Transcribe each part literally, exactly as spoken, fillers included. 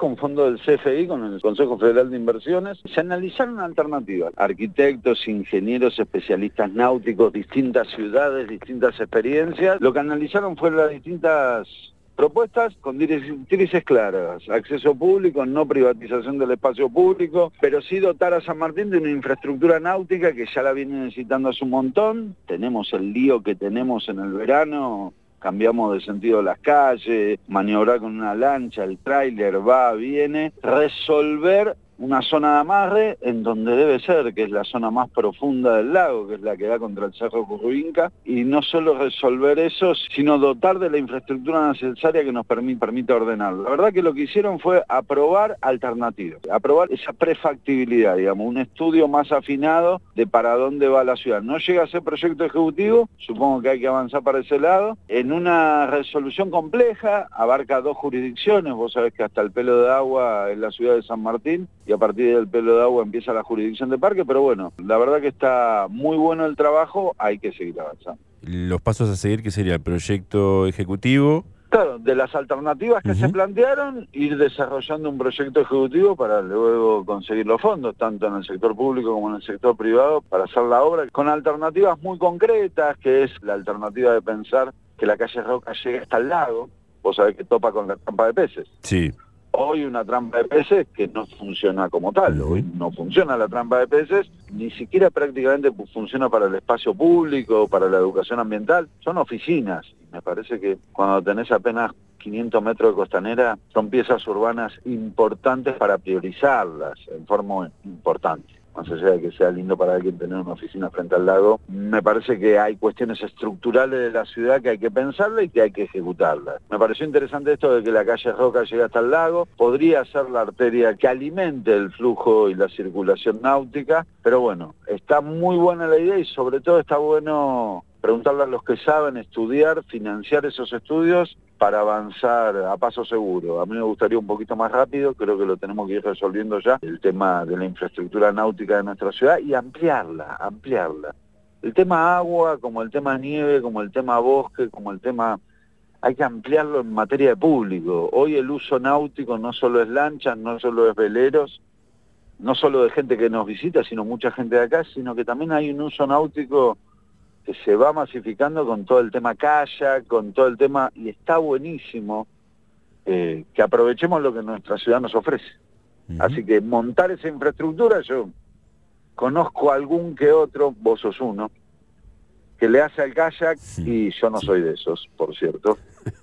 con fondos del C F I, con el Consejo Federal de Inversiones. Se analizaron alternativas. Arquitectos, ingenieros, especialistas náuticos, distintas ciudades, distintas experiencias. Lo que analizaron fueron las distintas propuestas con directrices claras: acceso público, no privatización del espacio público, pero sí dotar a San Martín de una infraestructura náutica que ya la viene necesitando hace un montón. Tenemos el lío que tenemos en el verano, cambiamos de sentido las calles, maniobrar con una lancha, el tráiler va, viene, resolver una zona de amarre en donde debe ser, que es la zona más profunda del lago, que es la que da contra el Cerro Curruinca, y no solo resolver eso, sino dotar de la infraestructura necesaria que nos permite, permite ordenarlo. La verdad que lo que hicieron fue aprobar alternativas, aprobar esa prefactibilidad, digamos, un estudio más afinado de para dónde va la ciudad. No llega a ser proyecto ejecutivo, supongo que hay que avanzar para ese lado, en una resolución compleja, abarca dos jurisdicciones. Vos sabés que hasta el Pelo de Agua es la ciudad de San Martín, y a partir del Pelo de Agua empieza la jurisdicción de Parque, pero bueno, la verdad que está muy bueno el trabajo, hay que seguir avanzando. Los pasos a seguir, ¿qué sería? ¿El proyecto ejecutivo? Claro, de las alternativas que uh-huh. se plantearon, ir desarrollando un proyecto ejecutivo para luego conseguir los fondos, tanto en el sector público como en el sector privado, para hacer la obra, con alternativas muy concretas, que es la alternativa de pensar que la calle Roca llegue hasta el lago. Vos sabés que topa con la trampa de peces. Sí. Hoy una trampa de peces que no funciona como tal, hoy no funciona la trampa de peces, ni siquiera prácticamente funciona para el espacio público, para la educación ambiental, son oficinas. Y me parece que cuando tenés apenas quinientos metros de costanera, son piezas urbanas importantes para priorizarlas en forma importante. Más allá de que sea lindo para alguien tener una oficina frente al lago, me parece que hay cuestiones estructurales de la ciudad que hay que pensarla y que hay que ejecutarla. Me pareció interesante esto de que la calle Roca llegue hasta el lago, podría ser la arteria que alimente el flujo y la circulación náutica, pero bueno, está muy buena la idea y sobre todo está bueno preguntarle a los que saben, estudiar, financiar esos estudios para avanzar a paso seguro. A mí me gustaría un poquito más rápido, creo que lo tenemos que ir resolviendo ya, el tema de la infraestructura náutica de nuestra ciudad y ampliarla, ampliarla. El tema agua, como el tema nieve, como el tema bosque, como el tema... hay que ampliarlo en materia de público. Hoy el uso náutico no solo es lanchas, no solo es veleros, no solo de gente que nos visita, sino mucha gente de acá, sino que también hay un uso náutico que se va masificando con todo el tema kayak, con todo el tema, y está buenísimo eh, que aprovechemos lo que nuestra ciudad nos ofrece. Uh-huh. Así que montar esa infraestructura, yo conozco algún que otro, vos sos uno, que le hace al kayak, sí. Y yo no soy de esos, por cierto.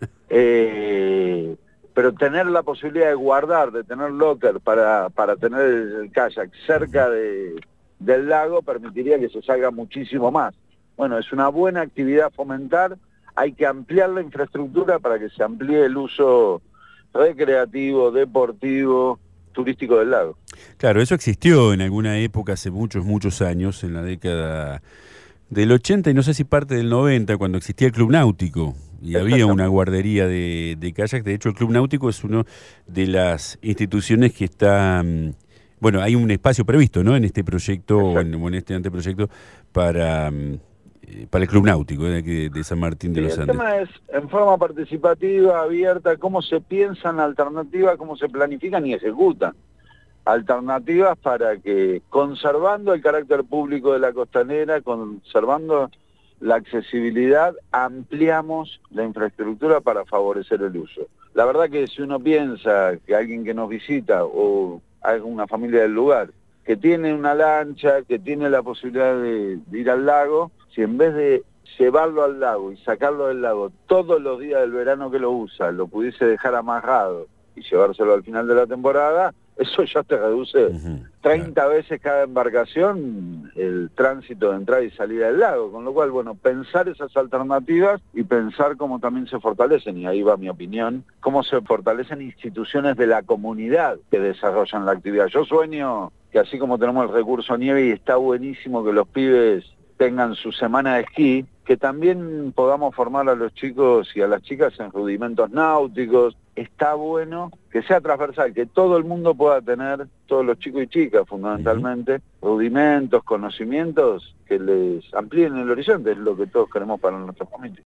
eh, pero tener la posibilidad de guardar, de tener locker para, para tener el, el kayak cerca de, del lago, permitiría que se salga muchísimo más. Bueno, es una buena actividad a fomentar, hay que ampliar la infraestructura para que se amplíe el uso recreativo, deportivo, turístico del lago. Claro, eso existió en alguna época, hace muchos, muchos años, en la década del ochenta y no sé si parte del noventa, cuando existía el Club Náutico y había una guardería de, de kayak. De hecho, el Club Náutico es una de las instituciones que está... Bueno, hay un espacio previsto, ¿no?, en este proyecto, o en, o en este anteproyecto, para... para el Club Náutico de, de, de San Martín de sí, los el Andes. El tema es en forma participativa, abierta, cómo se piensan alternativas, cómo se planifican y ejecutan alternativas para que, conservando el carácter público de la costanera, conservando la accesibilidad, ampliamos la infraestructura para favorecer el uso. La verdad que si uno piensa que alguien que nos visita o alguna familia del lugar que tiene una lancha, que tiene la posibilidad de, de ir al lago, si en vez de llevarlo al lago y sacarlo del lago todos los días del verano que lo usa, lo pudiese dejar amarrado y llevárselo al final de la temporada, eso ya te reduce uh-huh, treinta claro. veces cada embarcación el tránsito de entrada y salida del lago, con lo cual, bueno, pensar esas alternativas y pensar cómo también se fortalecen, y ahí va mi opinión, cómo se fortalecen instituciones de la comunidad que desarrollan la actividad. Yo sueño que así como tenemos el recurso nieve y está buenísimo que los pibes tengan su semana de esquí, que también podamos formar a los chicos y a las chicas en rudimentos náuticos. Está bueno que sea transversal, que todo el mundo pueda tener, todos los chicos y chicas fundamentalmente, uh-huh. rudimentos, conocimientos que les amplíen el horizonte, es lo que todos queremos para nuestra familia.